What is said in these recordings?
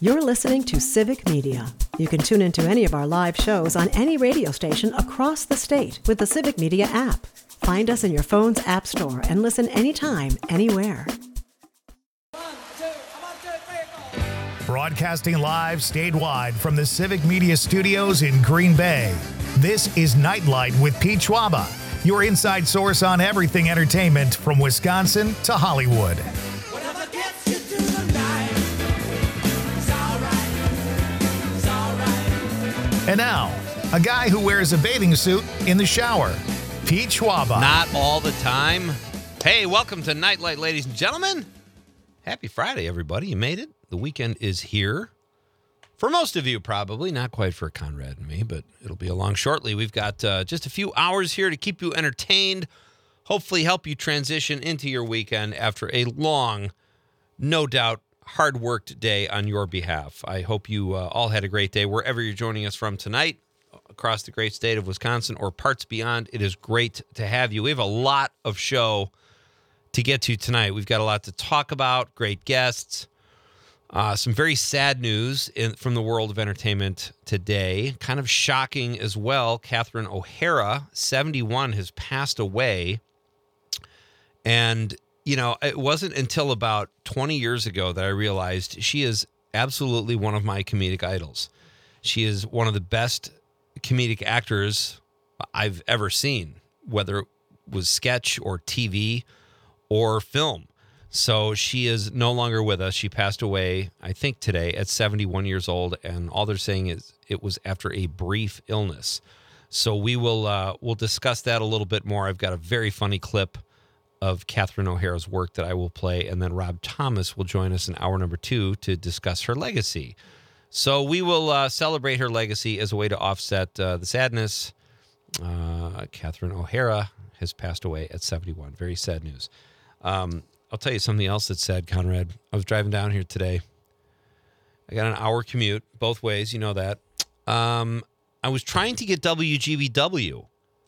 You're listening to Civic Media. You can tune into any of our live shows on any radio station across the state with the Civic Media app. Find us in your phone's app store and listen anytime, anywhere. Broadcasting live statewide from the Civic Media Studios in Green Bay. This is Nightlight with Pete Schwaba, your inside source on everything entertainment from Wisconsin to Hollywood. And now, a guy who wears a bathing suit in the shower, Pete Schwaba. Not all the time. Hey, welcome to Nightlight, ladies and gentlemen. Happy Friday, everybody. You made it. The weekend is here. For most of you, probably. Not quite for Conrad and me, but it'll be along shortly. We've got just a few hours here to keep you entertained, hopefully help you transition into your weekend after a long, no doubt, hard-worked day on your behalf. I hope you all had a great day wherever you're joining us from tonight, across the great state of Wisconsin or parts beyond. It is great to have you. We have a lot of show to get to tonight. We've got a lot to talk about, great guests, some very sad news from the world of entertainment today. Kind of shocking as well. Catherine O'Hara, 71, has passed away. And you know, it wasn't until about 20 years ago that I realized she is absolutely one of my comedic idols. She is one of the best comedic actors I've ever seen, whether it was sketch or TV or film. So she is no longer with us. She passed away, I think, today at 71 years old, and all they're saying is it was after a brief illness. So we'll discuss that a little bit more. I've got a very funny clip of Catherine O'Hara's work that I will play, and then Rob Thomas will join us in hour number 2 to discuss her legacy. So we will celebrate her legacy as a way to offset the sadness. Catherine O'Hara has passed away at 71. Very sad news. I'll tell you something else that's sad, Conrad. I was driving down here today. I got an hour commute both ways. You know that. I was trying to get WGBW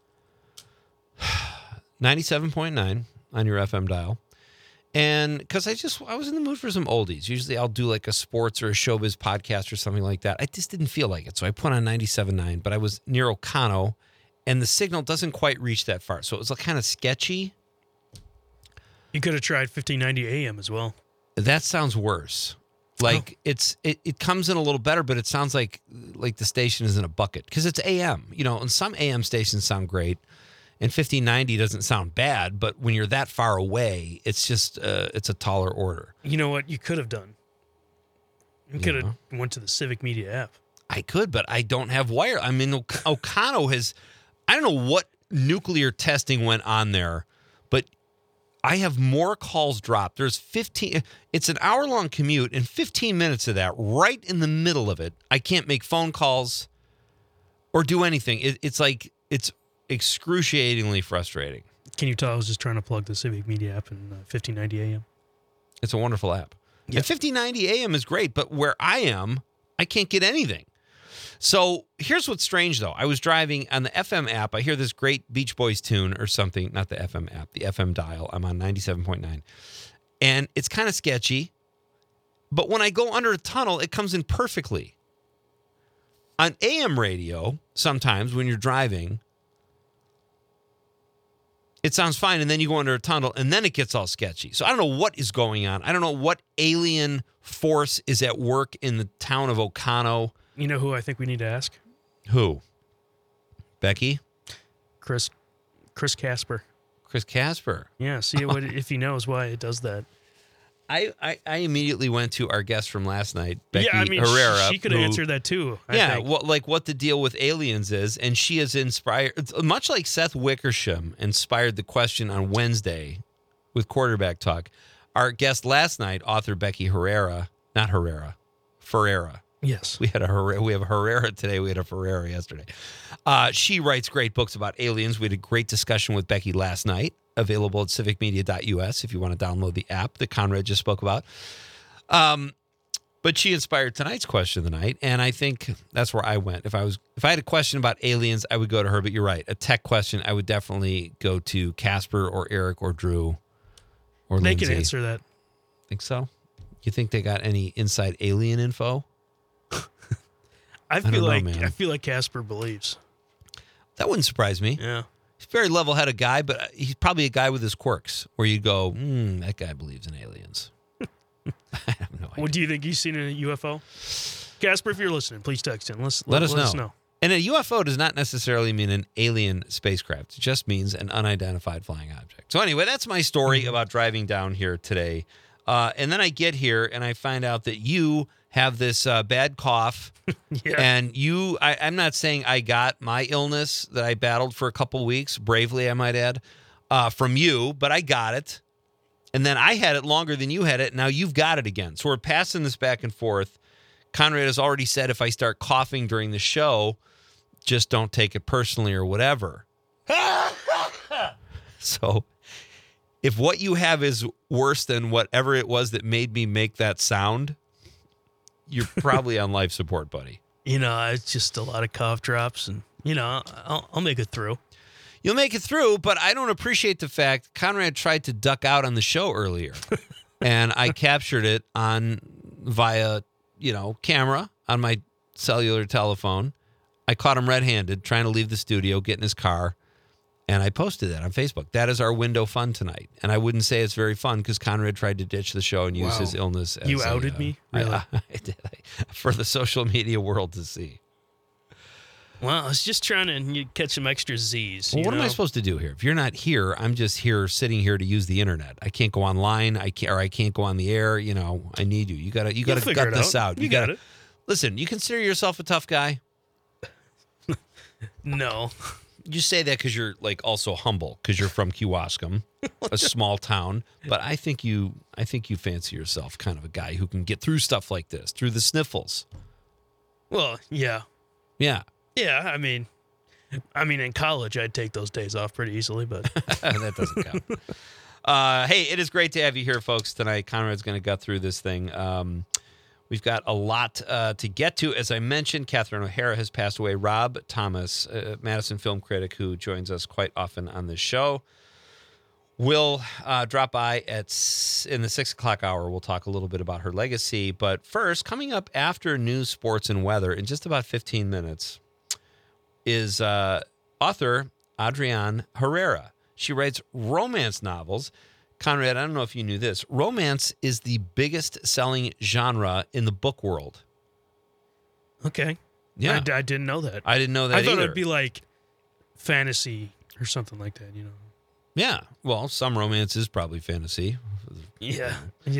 97.9 on your FM dial. And because I was in the mood for some oldies. Usually I'll do like a sports or a showbiz podcast or something like that. I just didn't feel like it. So I put on 97.9, but I was near O'Connell and the signal doesn't quite reach that far. So it was kind of sketchy. You could have tried 1590 AM as well. That sounds worse. Like it comes in a little better, but it sounds like the station is in a bucket because it's AM, you know, and some AM stations sound great. And 1590 doesn't sound bad, but when you're that far away, it's just it's a taller order. You know what you could have done? You could have went to the Civic Media app. I could, but I don't have wire. I mean, O'Connell has, I don't know what nuclear testing went on there, but I have more calls dropped. There's 15, it's an hour-long commute, and 15 minutes of that, right in the middle of it, I can't make phone calls or do anything. It's excruciatingly frustrating. Can you tell I was just trying to plug the Civic Media app in 1590 AM? It's a wonderful app. Yep. And 1590 AM is great, but where I am, I can't get anything. So here's what's strange, though. I was driving on the FM app. I hear this great Beach Boys tune or something. Not the FM app, the FM dial. I'm on 97.9. And it's kind of sketchy. But when I go under a tunnel, it comes in perfectly. On AM radio, sometimes when you're driving, it sounds fine, and then you go under a tunnel, and then it gets all sketchy. So I don't know what is going on. I don't know what alien force is at work in the town of O'Connell. You know who I think we need to ask? Who? Becky? Chris Casper. Chris Casper. Yeah, see if he knows why it does that. I immediately went to our guest from last night, Becky Herrera. She could have answered that too. I think. What the deal with aliens is, and she has inspired, much like Seth Wickersham inspired the question on Wednesday with Quarterback Talk. Our guest last night, author Becky Ferreira. Yes, we have a Herrera today. We had a Ferreira yesterday. She writes great books about aliens. We had a great discussion with Becky last night. Available at civicmedia.us if you want to download the app that Conrad just spoke about. But she inspired tonight's question of the night, and I think that's where I went. If I had a question about aliens, I would go to her. But you're right, a tech question, I would definitely go to Casper or Eric or Drew or They Lindsay. can answer that. Think so? You think they got any inside alien info? I don't know, man. I feel like Casper believes. That wouldn't surprise me. Yeah. He's a very level-headed guy, but he's probably a guy with his quirks where you go, that guy believes in aliens. I have no idea. What do you think he's seen in a UFO? Casper, if you're listening, please text in. Let us know. And a UFO does not necessarily mean an alien spacecraft. It just means an unidentified flying object. So anyway, that's my story about driving down here today. And then I get here and I find out that you have this bad cough. Yeah. And I'm not saying I got my illness that I battled for a couple weeks, bravely I might add, from you, but I got it. And then I had it longer than you had it. Now you've got it again. So we're passing this back and forth. Conrad has already said if I start coughing during the show, just don't take it personally or whatever. So if what you have is worse than whatever it was that made me make that sound, you're probably on life support, buddy. It's just a lot of cough drops, and, I'll make it through. You'll make it through, but I don't appreciate the fact Conrad tried to duck out on the show earlier, and I captured it via camera on my cellular telephone. I caught him red-handed trying to leave the studio, get in his car, and I posted that on Facebook. That is our window fun tonight. And I wouldn't say it's very fun because Conrad tried to ditch the show and use his illness as You outed me? Really? I did. For the social media world to see. Well, I was just trying to catch some extra Z's. Well, what am I supposed to do here? If you're not here, I'm just here sitting here to use the internet. I can't go online. I can't go on the air. I need you. You gotta gut this out. You got it. Listen, you consider yourself a tough guy? No. You say that because you're also humble because you're from Kewaskum, a small town. But I think you fancy yourself kind of a guy who can get through stuff like this, through the sniffles. Well, yeah. Yeah. Yeah, I mean, in college, I'd take those days off pretty easily, but that doesn't count. Hey, it is great to have you here, folks, tonight. Conrad's going to gut through this thing. We've got a lot to get to. As I mentioned, Catherine O'Hara has passed away. Rob Thomas, Madison film critic who joins us quite often on this show, will drop by in the 6 o'clock hour. We'll talk a little bit about her legacy. But first, coming up after news, sports, and weather in just about 15 minutes is author Adrienne Herrera. She writes romance novels. Conrad, I don't know if you knew this. Romance is the biggest selling genre in the book world. Okay. Yeah. I didn't know that. I didn't know that I thought either. it'd be like fantasy or something like that, Yeah. Well, some romance is probably fantasy. Yeah.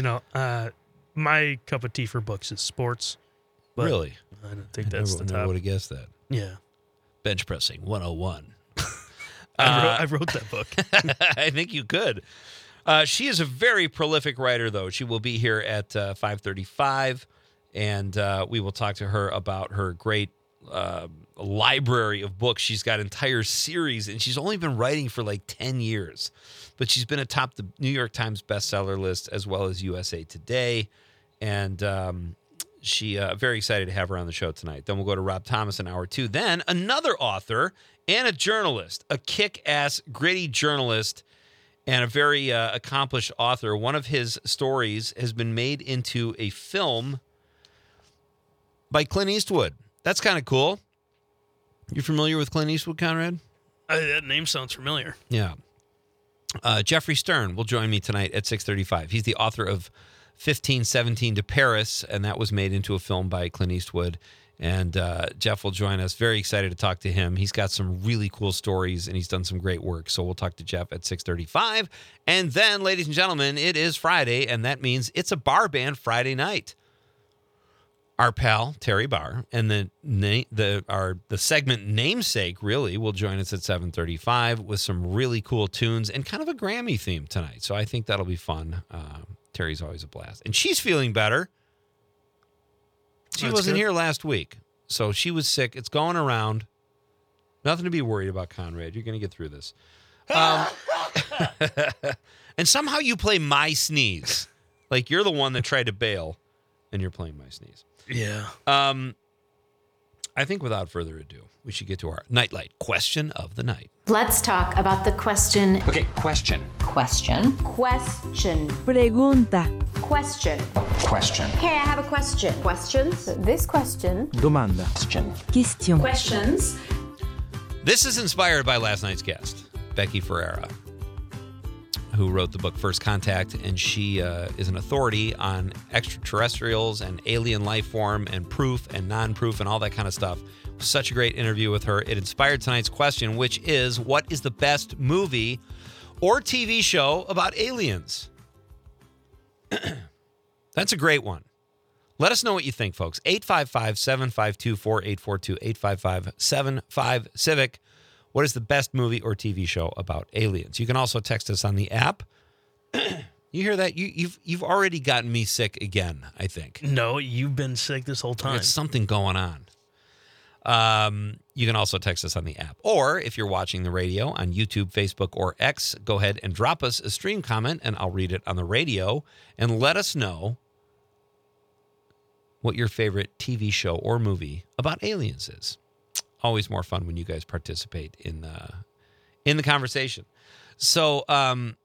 My cup of tea for books is sports. But Really? I don't think that's the I top. would have guessed that. Yeah. Bench pressing 101. I wrote that book. I think you could. She is a very prolific writer, though. She will be here at 5:35, and we will talk to her about her great library of books. She's got entire series, and she's only been writing for 10 years. But she's been atop the New York Times bestseller list as well as USA Today, and she very excited to have her on the show tonight. Then we'll go to Rob Thomas in hour 2. Then another author and a journalist, a kick-ass, gritty journalist, and a very accomplished author. One of his stories has been made into a film by Clint Eastwood. That's kind of cool. You familiar with Clint Eastwood, Conrad? That name sounds familiar. Yeah. Jeffrey Stern will join me tonight at 6:35. He's the author of 1517 to Paris, and that was made into a film by Clint Eastwood. And Jeff will join us. Very excited to talk to him. He's got some really cool stories, and he's done some great work. So we'll talk to Jeff at 6:35. And then, ladies and gentlemen, it is Friday, and that means it's a bar band Friday night. Our pal, Terry Barr, and the segment Namesake, really, will join us at 7:35 with some really cool tunes and kind of a Grammy theme tonight. So I think that'll be fun. Terry's always a blast. And she's feeling better. She wasn't here last week, so she was sick. It's going around. Nothing to be worried about, Conrad. You're going to get through this. And somehow you play My Sneeze. Like you're the one that tried to bail, and you're playing My Sneeze. Yeah. I think without further ado, we should get to our Nightlight question of the night. Let's talk about the question. Okay, question. Question. Question. Pregunta. Question. Question. Hey, I have a question. Questions? This question. Domanda. Question. Question. Questions. This is inspired by last night's guest, Becky Ferreira, who wrote the book First Contact, and she is an authority on extraterrestrials and alien life form and proof and non-proof and all that kind of stuff. Such a great interview with her. It inspired tonight's question, which is, what is the best movie or TV show about aliens? That's a great one. Let us know what you think, folks. 855-752-4842, 855-75-CIVIC. What is the best movie or TV show about aliens? You can also text us on the app. You hear that? You've already gotten me sick again, I think. No, you've been sick this whole time. There's something going on. You can also text us on the app. Or if you're watching the radio on YouTube, Facebook, or X, go ahead and drop us a stream comment, and I'll read it on the radio. And let us know what your favorite TV show or movie about aliens is. Always more fun when you guys participate in the conversation. So I'll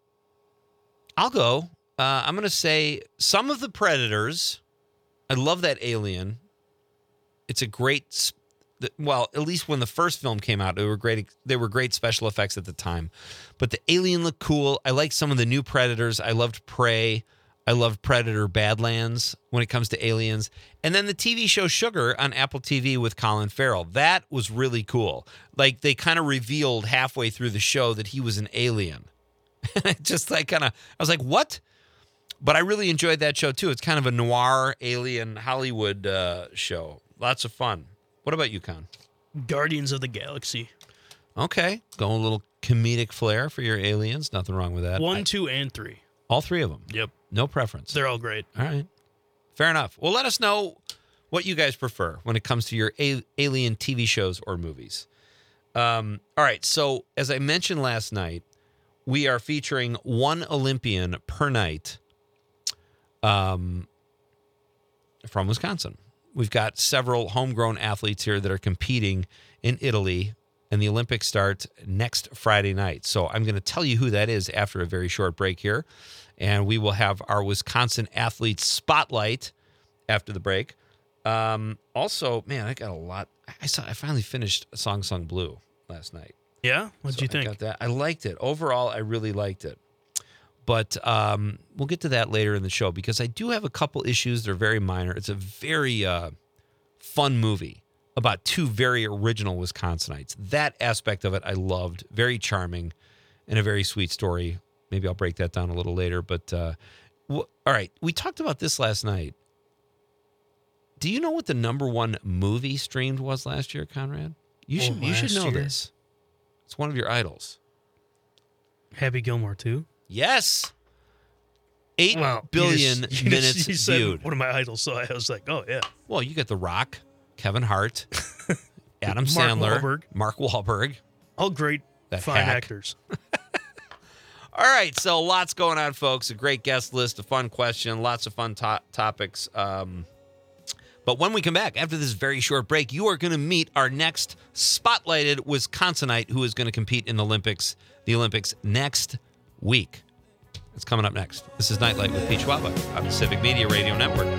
go. I'm going to say some of the Predators. I love that alien. It's a great. Well, at least when the first film came out, they were great. They were great special effects at the time. But the alien looked cool. I like some of the new Predators. I loved Prey. I loved Predator Badlands when it comes to aliens. And then the TV show Sugar on Apple TV with Colin Farrell. That was really cool. Like, they kind of revealed halfway through the show that he was an alien. Just like I was like, what? But I really enjoyed that show too. It's kind of a noir alien Hollywood show. Lots of fun. What about you, Con? Guardians of the Galaxy. Okay. Going a little comedic flair for your aliens. Nothing wrong with that. 1, 2, and 3. All three of them? Yep. No preference. They're all great. All right. Fair enough. Well, let us know what you guys prefer when it comes to your alien TV shows or movies. All right. So, as I mentioned last night, we are featuring one Olympian per night from Wisconsin. We've got several homegrown athletes here that are competing in Italy, and the Olympics start next Friday night. So I'm going to tell you who that is after a very short break here. And we will have our Wisconsin Athletes Spotlight after the break. Also, man, I got a lot. I finally finished A Song Sung Blue last night. Yeah? What'd you think? I got that. I liked it. Overall, I really liked it. But we'll get to that later in the show because I do have a couple issues. They're very minor. It's a very fun movie about two very original Wisconsinites. That aspect of it I loved. Very charming and a very sweet story. Maybe I'll break that down a little later. But all right, we talked about this last night. Do you know what the #1 movie streamed was last year, Conrad? You should know this. It's one of your idols. Happy Gilmore 2? Yes. 8 billion minutes you said viewed. One of my idols, so I was like, oh, yeah. Well, you got The Rock, Kevin Hart, Adam Sandler, Mark Wahlberg. All great, fine actors. All right, so lots going on, folks. A great guest list, a fun question, lots of fun topics. But when we come back, after this very short break, you are going to meet our next spotlighted Wisconsinite who is going to compete in the Olympics next week. It's coming up next. This is Nightlight with Pete Schwaba on the Civic Media Radio Network.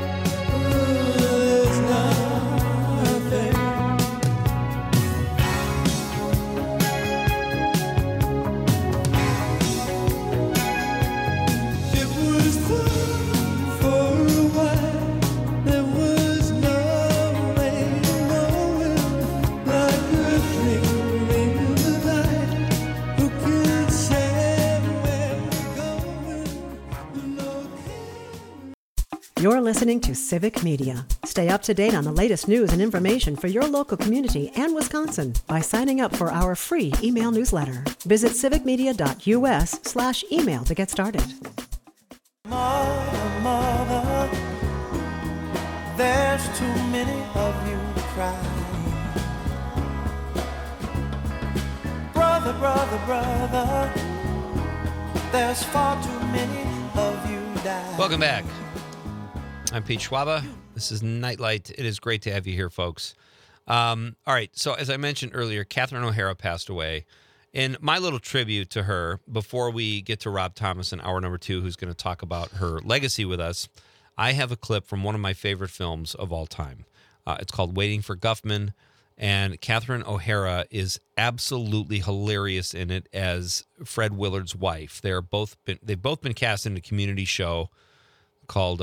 You're listening to Civic Media. Stay up to date on the latest news and information for your local community and Wisconsin by signing up for our free email newsletter. Visit civicmedia.us/email to get started. Mother, there's too many of you crying. Brother, there's far too many of you dying. Welcome back. I'm Pete Schwaba. This is Nightlight. It is great to have you here, folks. All right. So as I mentioned earlier, Catherine O'Hara passed away. And my little tribute to her, before we get to Rob Thomas in hour number 2, who's going to talk about her legacy with us, I have a clip from one of my favorite films of all time. It's called Waiting for Guffman, and Catherine O'Hara is absolutely hilarious in it as Fred Willard's wife. They've both been cast in a community show called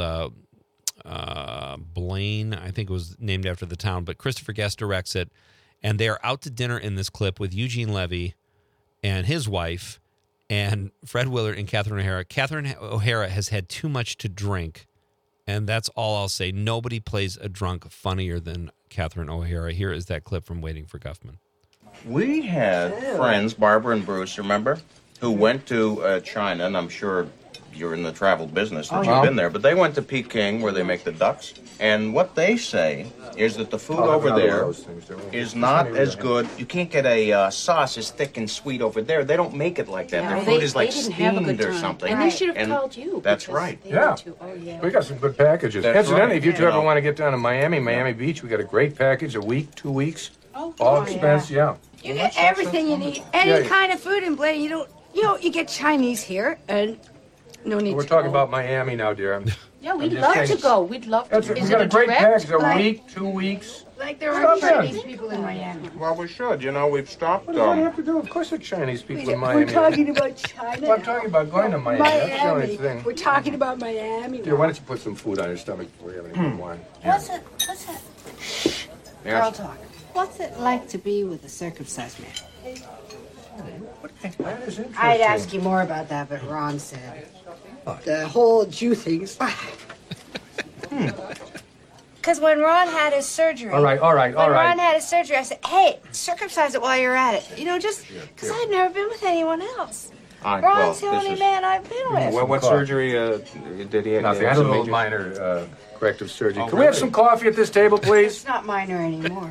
Blaine. I think it was named after the town, but Christopher Guest directs it, and they are out to dinner in this clip with Eugene Levy and his wife, and Fred Willard and Catherine O'Hara. Catherine O'Hara has had too much to drink, and that's all I'll say. Nobody plays a drunk funnier than Catherine O'Hara. Here is that clip from Waiting for Guffman. We had friends, Barbara and Bruce, remember, who went to China, and I'm sure you're in the travel business, that you've been there, but they went to Peking where they make the ducks, and what they say is that the food over there is not as good. You can't get a sauce as thick and sweet over there. They don't make it like that. Yeah, Their well, food is like steamed or something. And they should have called you. That's right. Yeah. We got some good packages. That's Incidentally, right. if you two ever want to get down to Miami Beach, we got a great package, a week, 2 weeks. All expense, yeah. You get everything you need, any kind of food in Blaine. You get Chinese here, and no need We're to talking go. about Miami now, dear. Yeah, we'd just love saying. to go. We'd love to. We got a great package, a Like- week, 2 weeks. Like there Stop are in. Chinese people in Miami. Well, we should. You know, we've stopped. What do you have to do? Of course there are Chinese people in Miami. We're talking about China. Well, I'm talking about going to Miami. That's the only thing. We're talking about Miami. Dear, why don't you put some food on your stomach before you have any more wine? What's it? Girl Yes. talk. What's it like to be with a circumcised man? That is interesting. I'd ask you more about that, but Ron said the whole Jew thing's. Because when Ron had his surgery. All right. When Ron had his surgery, I said, hey, circumcise it while you're at it. Just because I've never been with anyone else. Ron's the only man I've been with. Well, what surgery did he have? Nothing. I had a little minor corrective surgery. Can we have some coffee at this table, please? It's not minor anymore.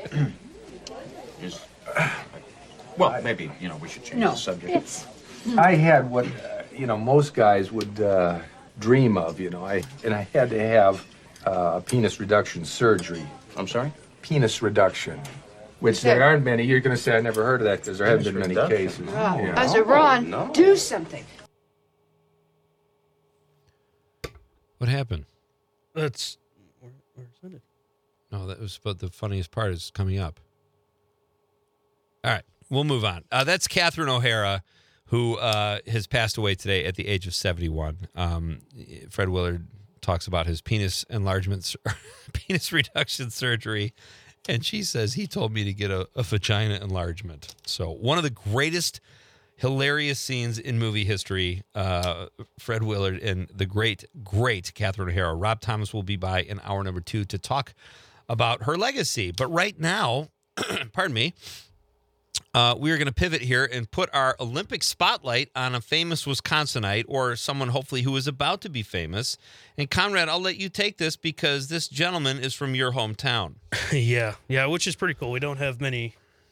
Well, maybe, we should change the subject. It's I had what, most guys would dream of, I had to have penis reduction surgery. I'm sorry? Penis reduction, which there aren't many. You're going to say I never heard of that because there haven't been many cases. I said, Ron, do something. What happened? That's where's it? No, that was, but the funniest part is coming up. All right, we'll move on. That's Catherine O'Hara, who has passed away today at the age of 71. Fred Willard talks about his penis reduction surgery, and she says he told me to get a vagina enlargement. So one of the greatest, hilarious scenes in movie history, Fred Willard and the great Catherine O'Hara. Rob Thomas will be by in hour number 2 to talk about her legacy. But right now, pardon me, we are going to pivot here and put our Olympic spotlight on a famous Wisconsinite or someone hopefully who is about to be famous. And Conrad, I'll let you take this because this gentleman is from your hometown. Yeah, which is pretty cool. We don't have many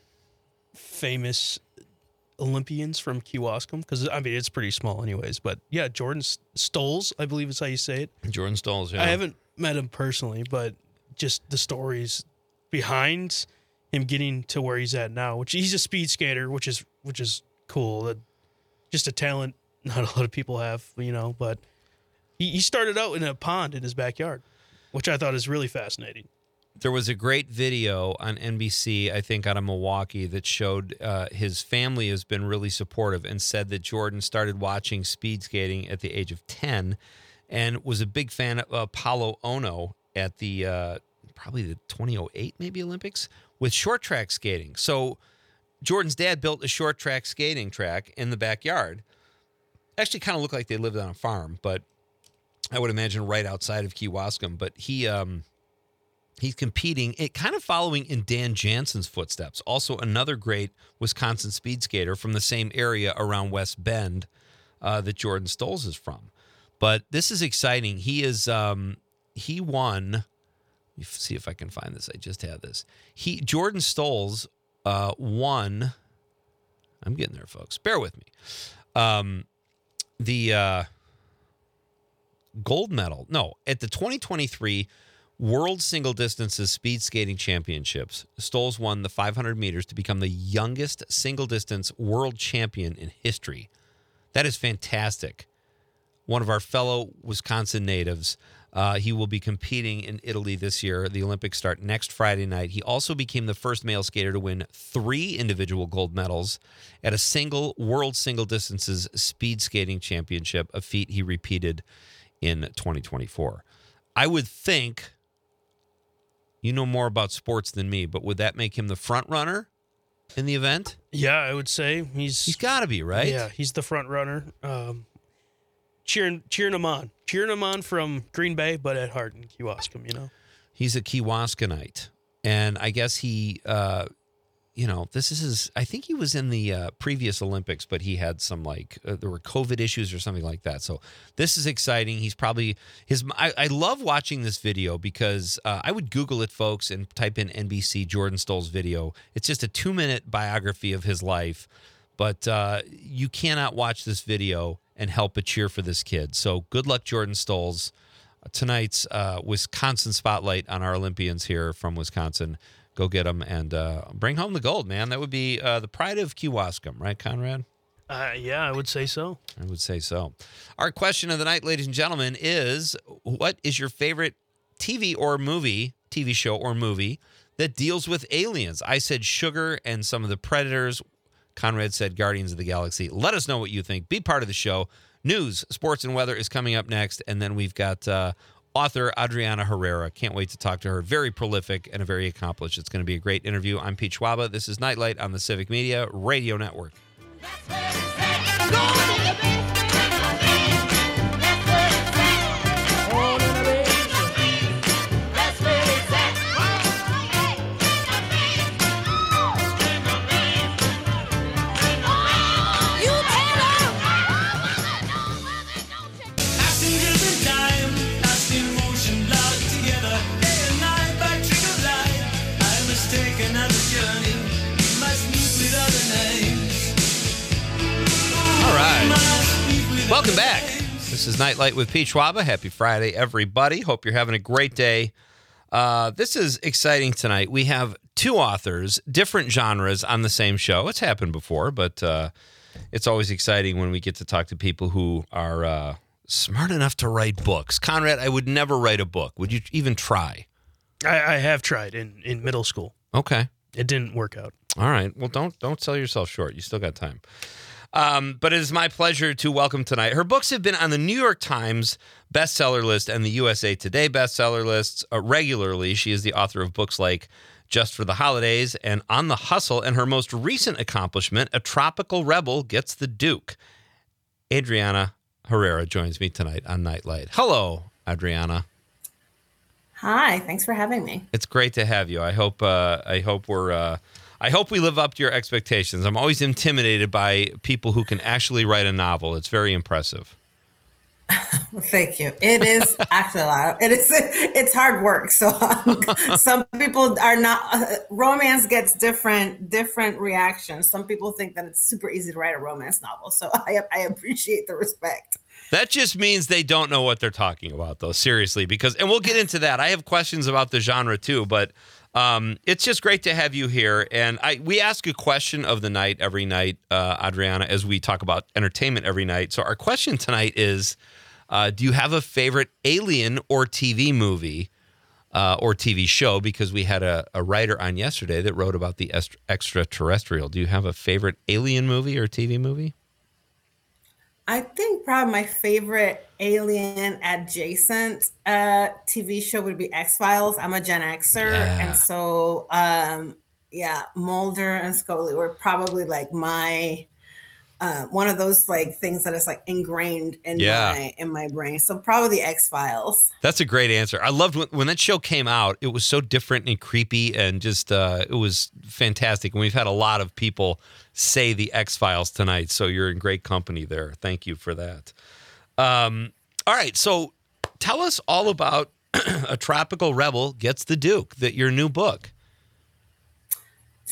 famous Olympians from Kewaskum because, it's pretty small anyways. But yeah, Jordan Stolz, I believe is how you say it. Jordan Stolz, yeah. I haven't met him personally, but just the stories behind him getting to where he's at now, which he's a speed skater, which is cool. Just a talent not a lot of people have, but he started out in a pond in his backyard, which I thought is really fascinating. There was a great video on NBC, I think, out of Milwaukee that showed his family has been really supportive and said that Jordan started watching speed skating at the age of 10 and was a big fan of Paulo Ono at the probably the 2008 maybe Olympics with short track skating. So Jordan's dad built a short track skating track in the backyard. Actually kind of looked like they lived on a farm, but I would imagine right outside of Kewaskum. But he's competing, kind of following in Dan Jansen's footsteps. Also another great Wisconsin speed skater from the same area around West Bend that Jordan Stolz is from. But this is exciting. He won. Let me see if I can find this. I just had this. Jordan Stolz won. I'm getting there, folks. Bear with me. The gold medal. No, at the 2023 World Single Distances Speed Skating Championships. Stoles won the 500 meters to become the youngest single distance world champion in history. That is fantastic. One of our fellow Wisconsin natives. He will be competing in Italy this year. The Olympics start next Friday night. He also became the first male skater to win 3 individual gold medals at a single World Single Distances Speed Skating Championship, a feat he repeated in 2024. I would think, you know more about sports than me, but would that make him the front runner in the event? Yeah, I would say he's got to be, right? Yeah, he's the front runner. Cheering him on. Cheering him on from Green Bay, but at heart in Kewaskum, you know? He's a Kewaskanite. And I guess he, this is his, I think he was in the previous Olympics, but he had some there were COVID issues or something like that. So this is exciting. He's probably, I love watching this video because I would Google it, folks, and type in NBC Jordan Stoles video. It's just a 2-minute biography of his life, but you cannot watch this video and help but cheer for this kid. So good luck, Jordan Stoles. Tonight's Wisconsin spotlight on our Olympians here from Wisconsin. Go get them and bring home the gold, man. That would be the pride of Kewaskum, right, Conrad? Yeah, I would say so. I would say so. Our question of the night, ladies and gentlemen, is what is your favorite TV show or movie that deals with aliens? I said Sugar and some of the Predators. Conrad said Guardians of the Galaxy. Let us know what you think. Be part of the show. News, sports, and weather is coming up next. And then we've got author Adriana Herrera. Can't wait to talk to her. Very prolific and very accomplished. It's going to be a great interview. I'm Pete Schwaba. This is Nightlight on the Civic Media Radio Network. Welcome back. This is Nightlight with Pete Schwaba. Happy Friday, everybody. Hope you're having a great day. This is exciting tonight. We have 2 authors, different genres on the same show. It's happened before, but it's always exciting when we get to talk to people who are smart enough to write books. Conrad, I would never write a book. Would you even try? I have tried in middle school. Okay. It didn't work out. All right. Well, don't sell yourself short. You still got time. But it is my pleasure to welcome tonight. Her books have been on the New York Times bestseller list and the USA Today bestseller lists regularly. She is the author of books like Just for the Holidays and On the Hustle, and her most recent accomplishment, A Tropical Rebel Gets the Duke. Adriana Herrera joins me tonight on Nightlight. Hello, Adriana. Hi, thanks for having me. It's great to have you. I hope we live up to your expectations. I'm always intimidated by people who can actually write a novel. It's very impressive. Thank you. It is actually a lot. It's hard work. So some people are not. Romance gets different reactions. Some people think that it's super easy to write a romance novel. So I appreciate the respect. That just means they don't know what they're talking about, though. Seriously, and we'll get into that. I have questions about the genre too, but. It's just great to have you here. And we ask a question of the night every night, Adriana, as we talk about entertainment every night. So our question tonight is, do you have a favorite alien or TV movie or TV show? Because we had a writer on yesterday that wrote about the extraterrestrial. Do you have a favorite alien movie or TV movie? I think probably my favorite alien adjacent TV show would be X-Files. I'm a Gen Xer. Yeah. And so, Mulder and Scully were probably like my, one of those like things that is like ingrained in my brain. So probably the X-Files. That's a great answer. I loved when that show came out. It was so different and creepy and just, it was fantastic. And we've had a lot of people say the X-Files tonight, so you're in great company there. Thank you for that. All right, so tell us all about A Tropical Rebel Gets the Duke, your new book.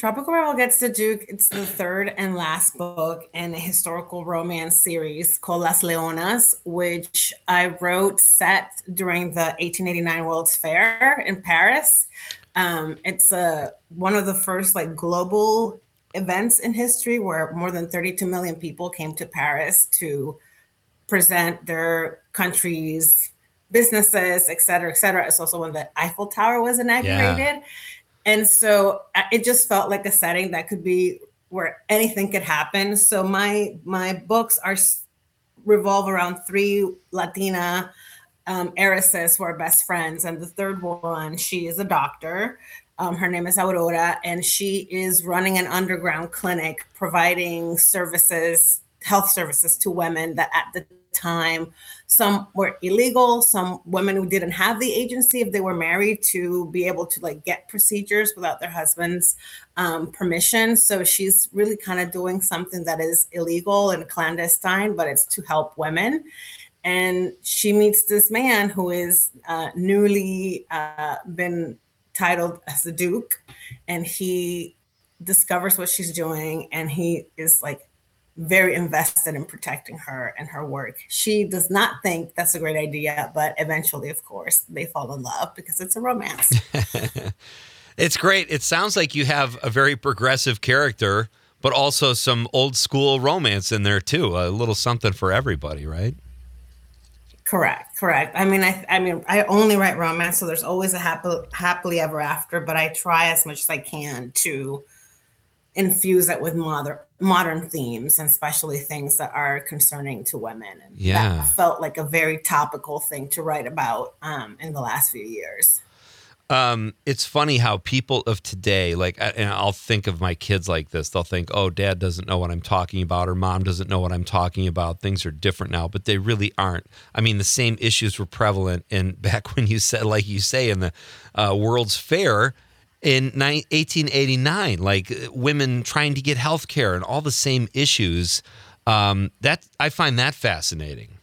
Tropical Rebel Gets the Duke. It's the third and last book in a historical romance series called Las Leonas, which I wrote set during the 1889 World's Fair in Paris. It's one of the first like global events in history where more than 32 million people came to Paris to present their country's businesses, et cetera, et cetera. It's also when the Eiffel Tower was inaugurated. Yeah. And so it just felt like a setting that could be where anything could happen. So my books revolve around three Latina heiresses who are best friends. And the third one, she is a doctor. Her name is Aurora, and she is running an underground clinic providing health services to women that at the time, some were illegal, some women who didn't have the agency if they were married to be able to like get procedures without their husband's permission. So she's really kind of doing something that is illegal and clandestine, but it's to help women. And she meets this man who is newly been titled as the Duke, and he discovers what she's doing, and he is like very invested in protecting her and her work. She does not think that's a great idea, but eventually, of course, they fall in love because it's a romance. It's great. It sounds like you have a very progressive character, but also some old school romance in there too. A little something for everybody, right? Correct. I mean, I only write romance, so there's always a happily ever after, but I try as much as I can to infuse it with modern themes, and especially things that are concerning to women. And that felt like a very topical thing to write about in the last few years. It's funny how people of today, like, and I'll think of my kids like this. They'll think, oh, dad doesn't know what I'm talking about, or mom doesn't know what I'm talking about. Things are different now, but they really aren't. I mean, the same issues were prevalent back when you said, like you say, in the World's Fair in 1889, like women trying to get health care and all the same issues. That I find that fascinating.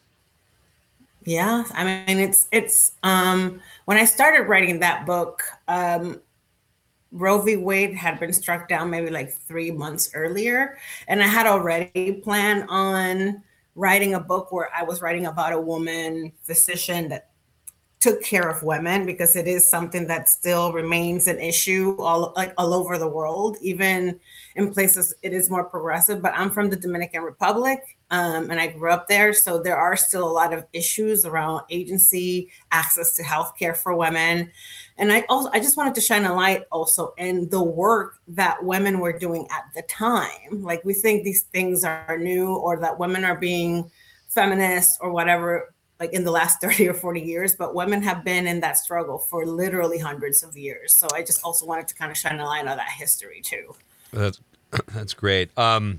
Yeah, I mean, it's when I started writing that book, Roe v. Wade had been struck down maybe like 3 months earlier, and I had already planned on writing a book where I was writing about a woman physician that took care of women, because it is something that still remains an issue all over the world, even in places it is more progressive. But I'm from the Dominican Republic, and I grew up there. So there are still a lot of issues around agency, access to healthcare for women. And I just wanted to shine a light also in the work that women were doing at the time. Like, we think these things are new, or that women are being feminist or whatever, like in the last 30 or 40 years, but women have been in that struggle for literally hundreds of years. So I just also wanted to kind of shine a light on that history too. That's great.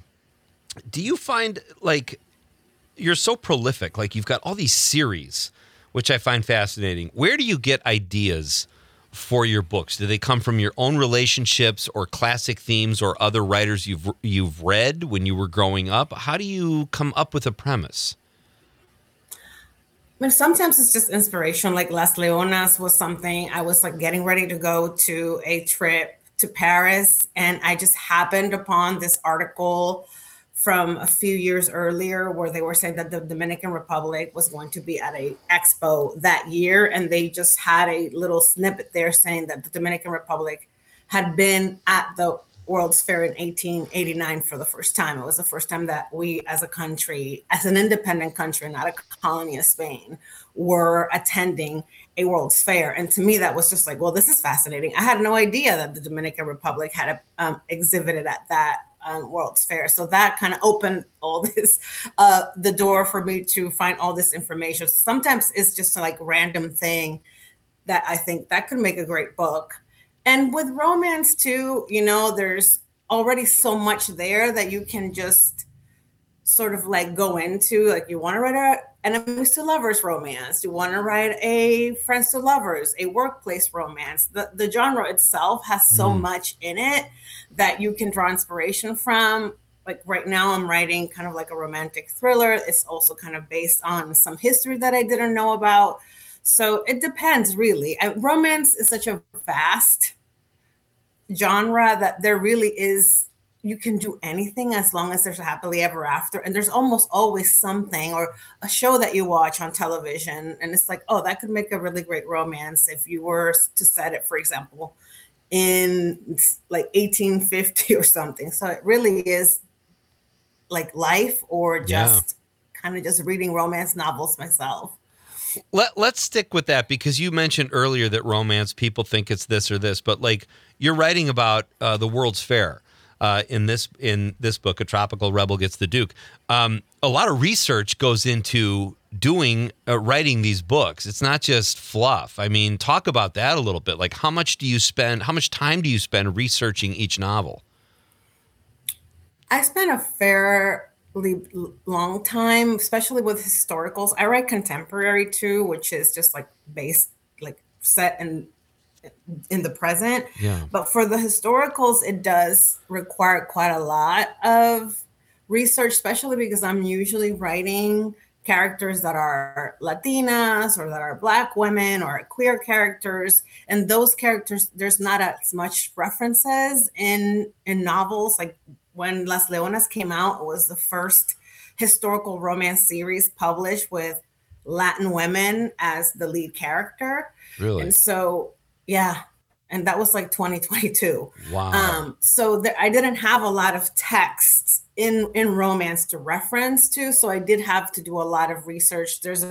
Do you find, like, you're so prolific, like you've got all these series, which I find fascinating. Where do you get ideas for your books? Do they come from your own relationships or classic themes or other writers you've read when you were growing up? How do you come up with a premise? I mean, sometimes it's just inspiration. Like Las Leonas was something I was like getting ready to go to a trip to Paris, and I just happened upon this article from a few years earlier where they were saying that the Dominican Republic was going to be at a expo that year, and they just had a little snippet there saying that the Dominican Republic had been at the World's Fair in 1889 for the first time. It was the first time that we as a country, as an independent country, not a colony of Spain, were attending a World's Fair. And to me, that was just like, well, this is fascinating. I had no idea that the Dominican Republic had exhibited at that World's Fair. So that kind of opened all this, the door for me to find all this information. Sometimes it's just like random thing that I think that could make a great book. And with romance too, you know, there's already so much there that you can just sort of like go into. Like, you want to write an enemies to lovers romance, you want to write a friends to lovers, a workplace romance. The genre itself has so much in it that you can draw inspiration from. Like right now I'm writing kind of like a romantic thriller. It's also kind of based on some history that I didn't know about. So it depends, really. Romance is such a vast, genre that there really is, you can do anything as long as there's a happily ever after. And there's almost always something or a show that you watch on television. And it's like, oh, that could make a really great romance if you were to set it, for example, in like 1850 or something. So it really is like life or just kind of just reading romance novels myself. Let's stick with that because you mentioned earlier that romance, people think it's this or this, but like you're writing about the World's Fair in this book, A Tropical Rebel Gets the Duke. A lot of research goes into writing these books. It's not just fluff. I mean, talk about that a little bit. Like how much time do you spend researching each novel? I spent a fairly long time, especially with historicals. I write contemporary too, which is just like based, like set in the present. Yeah. But for the historicals, it does require quite a lot of research, especially because I'm usually writing characters that are Latinas or that are Black women or queer characters. And those characters, there's not as much references in novels. Like when Las Leonas came out, it was the first historical romance series published with Latin women as the lead character. Really? And so, yeah. And that was like 2022. Wow. So I didn't have a lot of texts in romance to reference to. So I did have to do a lot of research. There's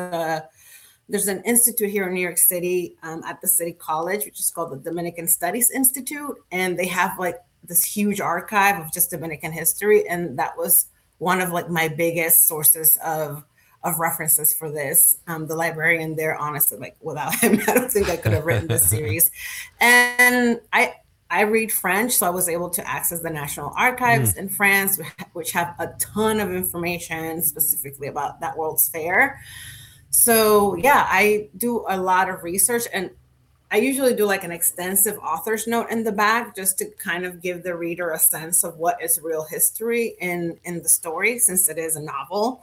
an institute here in New York City at the City College, which is called the Dominican Studies Institute. And they have like this huge archive of just Dominican history. And that was one of like my biggest sources of references for this. The librarian there, honestly, like without him, I don't think I could have written this series. And I read French, so I was able to access the National Archives in France, which have a ton of information specifically about that World's Fair. So yeah, I do a lot of research, and I usually do like an extensive author's note in the back just to kind of give the reader a sense of what is real history in the story, since it is a novel.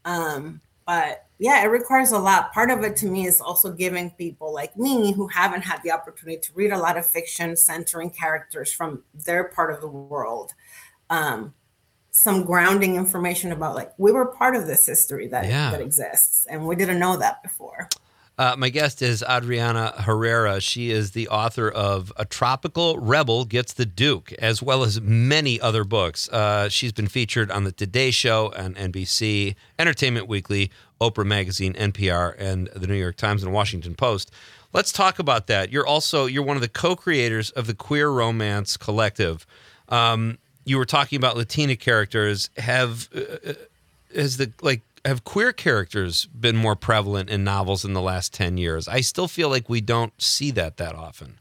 But yeah, it requires a lot. Part of it to me is also giving people like me who haven't had the opportunity to read a lot of fiction centering characters from their part of the world, some grounding information about like, we were part of this history that exists and we didn't know that before. My guest is Adriana Herrera. She is the author of A Tropical Rebel Gets the Duke, as well as many other books. She's been featured on The Today Show on NBC, Entertainment Weekly, Oprah Magazine, NPR, and the New York Times and Washington Post. Let's talk about that. You're one of the co-creators of the Queer Romance Collective. You were talking about Latina characters. Have queer characters been more prevalent in novels in the last 10 years? I still feel like we don't see that often.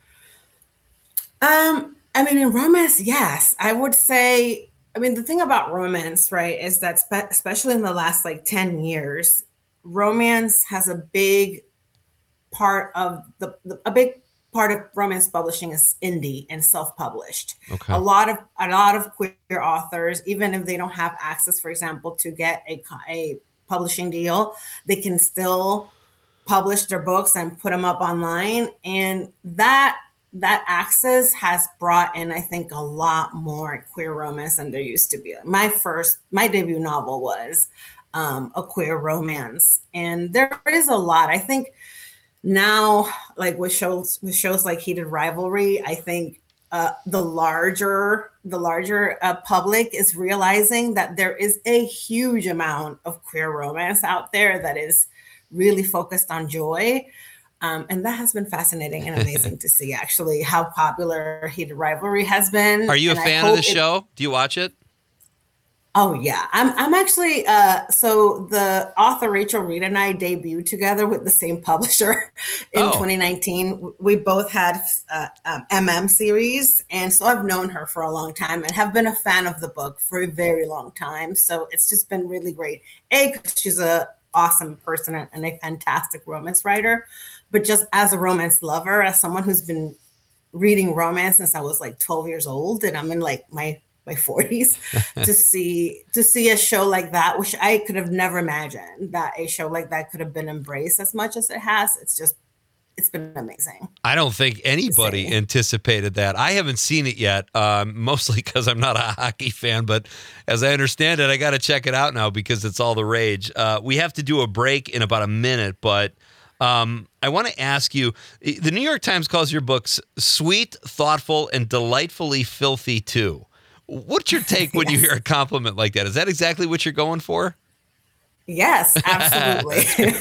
I mean, in romance, yes. I would say, I mean, the thing about romance, right, is that especially in the last like 10 years, romance has a big part of a big part of romance publishing is indie and self-published. Okay. A lot of queer authors, even if they don't have access, for example, to get a publishing deal, they can still publish their books and put them up online. And that access has brought in, I think, a lot more queer romance than there used to be. My debut novel was a queer romance, and there is a lot. I think now, like with shows like Heated Rivalry, I think the larger public is realizing that there is a huge amount of queer romance out there that is really focused on joy. And that has been fascinating and amazing to see, actually, how popular Heated Rivalry has been. Are you a fan of the show? Do you watch it? Oh, yeah. I'm actually, so the author Rachel Reed and I debuted together with the same publisher in 2019. We both had series. And so I've known her for a long time and have been a fan of the book for a very long time. So it's just been really great. Because she's an awesome person and a fantastic romance writer. But just as a romance lover, as someone who's been reading romance since I was like 12 years old, and I'm in like my 40s, to see a show like that, which I could have never imagined that a show like that could have been embraced as much as it has. It's just it's been amazing. I don't think anybody anticipated that. I haven't seen it yet, mostly because I'm not a hockey fan. But as I understand it, I got to check it out now because it's all the rage. We have to do a break in about a minute, but I want to ask you, the New York Times calls your books sweet, thoughtful, and delightfully filthy too. What's your take when you hear a compliment like that? Is that exactly what you're going for? Yes, absolutely.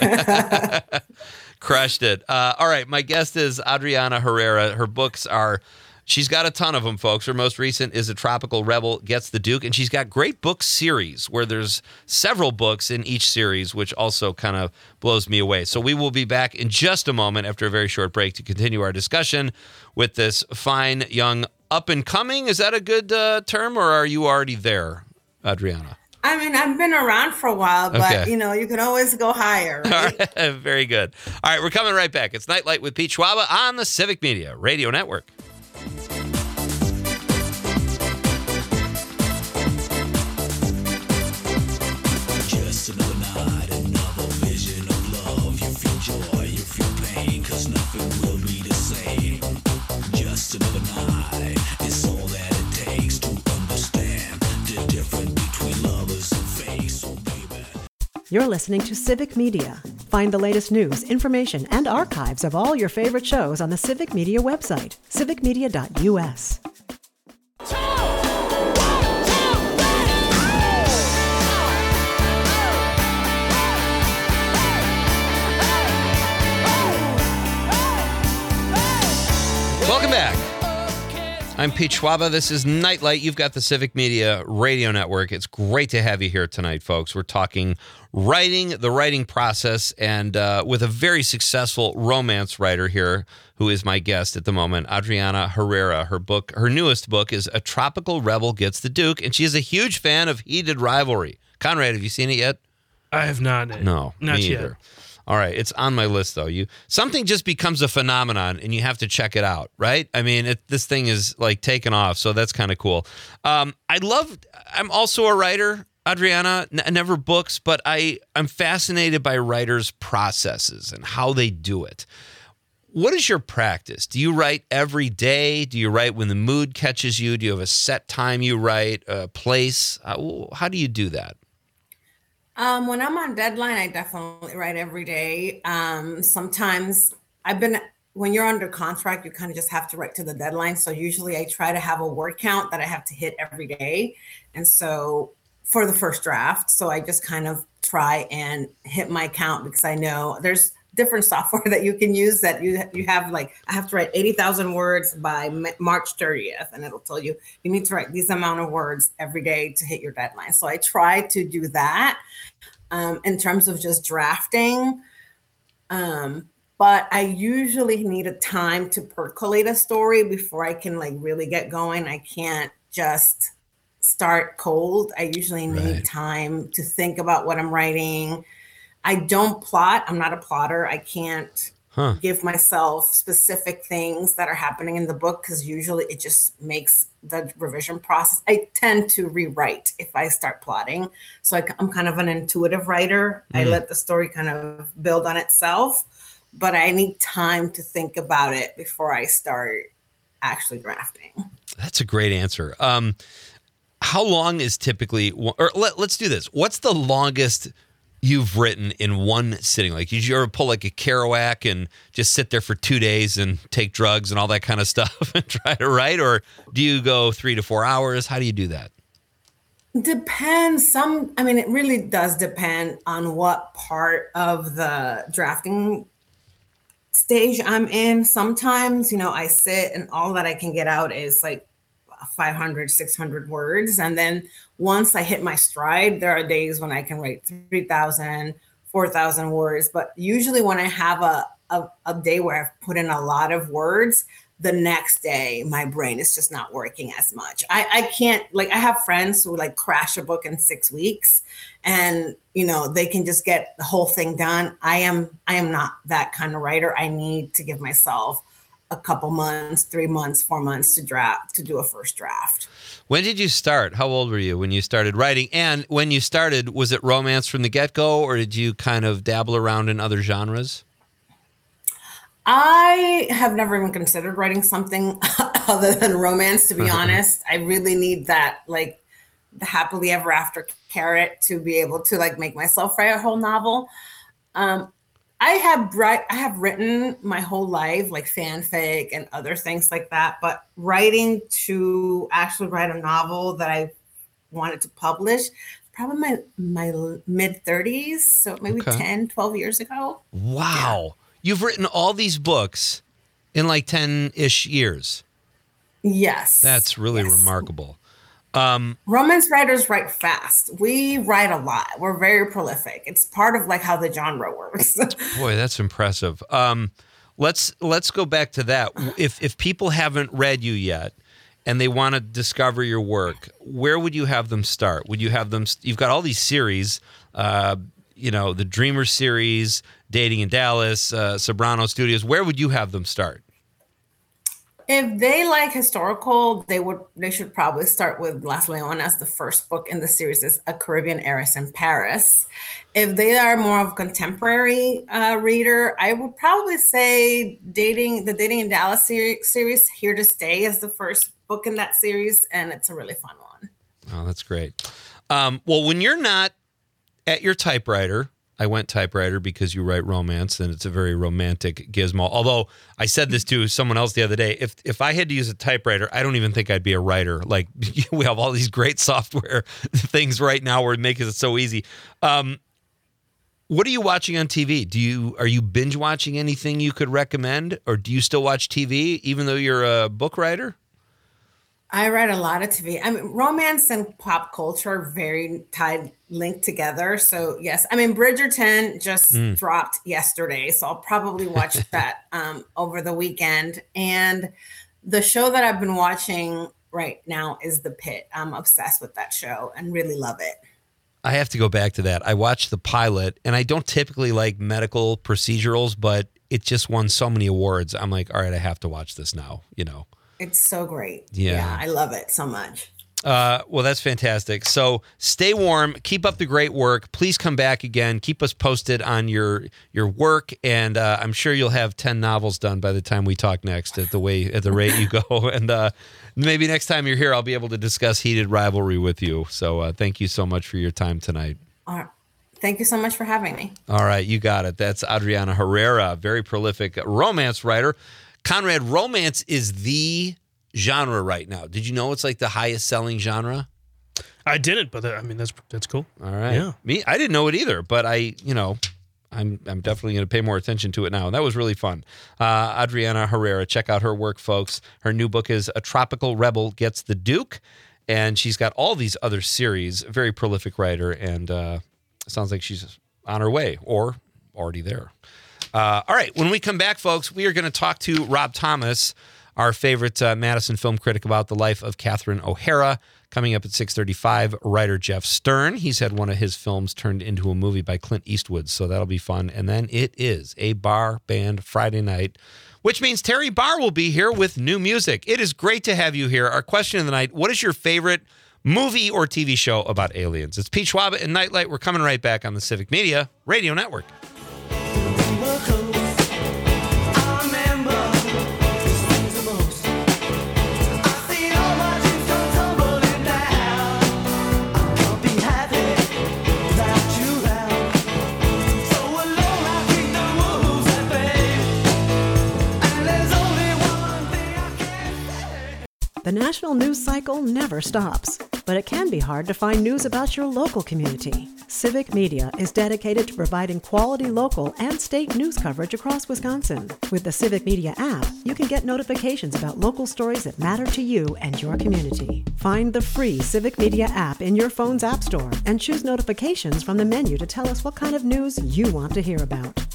Crushed it. All right. My guest is Adriana Herrera. Her books are, she's got a ton of them, folks. Her most recent is A Tropical Rebel Gets the Duke. And she's got great book series where there's several books in each series, which also kind of blows me away. So we will be back in just a moment after a very short break to continue our discussion with this fine young up and coming. Is that a good term, or are you already there, Adriana? I mean, I've been around for a while, but, you know, you can always go higher, right? All right. Very good. All right, we're coming right back. It's Nightlight with Pete Schwaba on the Civic Media Radio Network. Just another night, another vision of love. You feel joy, you feel pain, 'cause nothing will be the same. Just another night, it's all that it takes to understand the difference between lovers and fake. So baby, You're listening to Civic Media. Find the latest news, information, and archives of all your favorite shows on the Civic Media website, civicmedia.us. Welcome back. I'm Pete Schwaba. This is Nightlight. You've got the Civic Media Radio Network. It's great to have you here tonight, folks. We're talking writing, the writing process, and with a very successful romance writer here who is my guest at the moment, Adriana Herrera. Her newest book is A Tropical Rebel Gets the Duke, and she is a huge fan of Heated Rivalry. Conrad, have you seen it yet? I have not. No, not me yet. either. All right, it's on my list though. Something just becomes a phenomenon, and you have to check it out, right? I mean, this thing is like taken off, so that's kind of cool. I'm also a writer, Adriana. Never books, but I'm fascinated by writers' processes and how they do it. What is your practice? Do you write every day? Do you write when the mood catches you? Do you have a set time you write, a place? How do you do that? When I'm on deadline, I definitely write every day. Sometimes when you're under contract, you kind of just have to write to the deadline. So usually I try to have a word count that I have to hit every day. And so for the first draft, so I just kind of try and hit my count because I know there's different software that you can use that you have, like, I have to write 80,000 words by March 30th, and it'll tell you need to write these amount of words every day to hit your deadline. So I try to do that in terms of just drafting. But I usually need a time to percolate a story before I can really get going. I can't just start cold. I usually need time to think about what I'm writing. I don't plot. I'm not a plotter. I can't give myself specific things that are happening in the book because usually it just makes the revision process. I tend to rewrite if I start plotting. So I'm kind of an intuitive writer. I let the story kind of build on itself, but I need time to think about it before I start actually drafting. That's a great answer. How long is typically, or let's do this. What's the longest you've written in one sitting? Like, did you ever pull like a Kerouac and just sit there for 2 days and take drugs and all that kind of stuff and try to write? Or do you go 3 to 4 hours? How do you do that? Depends. It really does depend on what part of the drafting stage I'm in. Sometimes, I sit and all that I can get out is like 500, 600 words. And then once I hit my stride, there are days when I can write 3,000, 4,000 words. But usually when I have a day where I've put in a lot of words, the next day my brain is just not working as much. I can't, I have friends who crash a book in 6 weeks and, they can just get the whole thing done. I am not that kind of writer. I need to give myself a couple months, 3 months, 4 months to do a first draft. When did you start? How old were you when you started writing? And when you started, was it romance from the get-go, or did you kind of dabble around in other genres? I have never even considered writing something other than romance, to be honest. I really need that, like, the happily ever after carrot to be able to, like, make myself write a whole novel. I have written my whole life, like fanfic and other things like that, but writing to actually write a novel that I wanted to publish, probably my mid 30s, so maybe 10, 12 years ago. Wow. Yeah. You've written all these books in like 10-ish years. Yes. That's really remarkable. Romance writers write fast. We write a lot. We're very prolific. It's part of like how the genre works. Boy, that's impressive. Let's go back to that. If people haven't read you yet and they want to discover your work, where would you have them start? Would you have them? You've got all these series, the Dreamer series, Dating in Dallas, Sobrano Studios. Where would you have them start? If they like historical, they should probably start with Las Leonas. The first book in the series is A Caribbean Heiress in Paris. If they are more of a contemporary reader, I would probably say the Dating in Dallas series, Here to Stay, is the first book in that series, and it's a really fun one. Oh, that's great. Well, when you're not at your typewriter, I went typewriter because you write romance, and it's a very romantic gizmo. Although I said this to someone else the other day, if I had to use a typewriter, I don't even think I'd be a writer. Like, we have all these great software things right now where it makes it so easy. What are you watching on TV? Are you binge watching anything you could recommend, or do you still watch TV even though you're a book writer? I write a lot of TV. I mean, romance and pop culture are very linked together. So yes, I mean, Bridgerton just dropped yesterday, so I'll probably watch that over the weekend. And the show that I've been watching right now is The Pitt. I'm obsessed with that show and really love it. I have to go back to that. I watched the pilot, and I don't typically like medical procedurals, but it just won so many awards. I'm like, all right, I have to watch this now, It's so great. Yeah, I love it so much. Well, that's fantastic. So stay warm. Keep up the great work. Please come back again. Keep us posted on your work, and I'm sure you'll have 10 novels done by the time we talk next at the rate you go. And maybe next time you're here, I'll be able to discuss Heated Rivalry with you. So thank you so much for your time tonight. All right. Thank you so much for having me. All right, you got it. That's Adriana Herrera, very prolific romance writer. Conrad, romance is the genre right now. Did you know it's like the highest selling genre? I didn't, but that's cool. All right. Yeah. I didn't know it either, but I'm definitely going to pay more attention to it now. And that was really fun. Adriana Herrera, check out her work, folks. Her new book is A Tropical Rebel Gets the Duke, and she's got all these other series. Very prolific writer, and it sounds like she's on her way or already there. All right, when we come back, folks, we are going to talk to Rob Thomas, our favorite Madison film critic, about the life of Catherine O'Hara. Coming up at 6:35, writer Jeff Stern. He's had one of his films turned into a movie by Clint Eastwood, so that'll be fun. And then it is a bar band Friday night, which means Terry Barr will be here with new music. It is great to have you here. Our question of the night, what is your favorite movie or TV show about aliens? It's Pete Schwaba and Nightlight. We're coming right back on the Civic Media Radio Network. The national news cycle never stops, but it can be hard to find news about your local community. Civic Media is dedicated to providing quality local and state news coverage across Wisconsin. With the Civic Media app, you can get notifications about local stories that matter to you and your community. Find the free Civic Media app in your phone's app store and choose notifications from the menu to tell us what kind of news you want to hear about.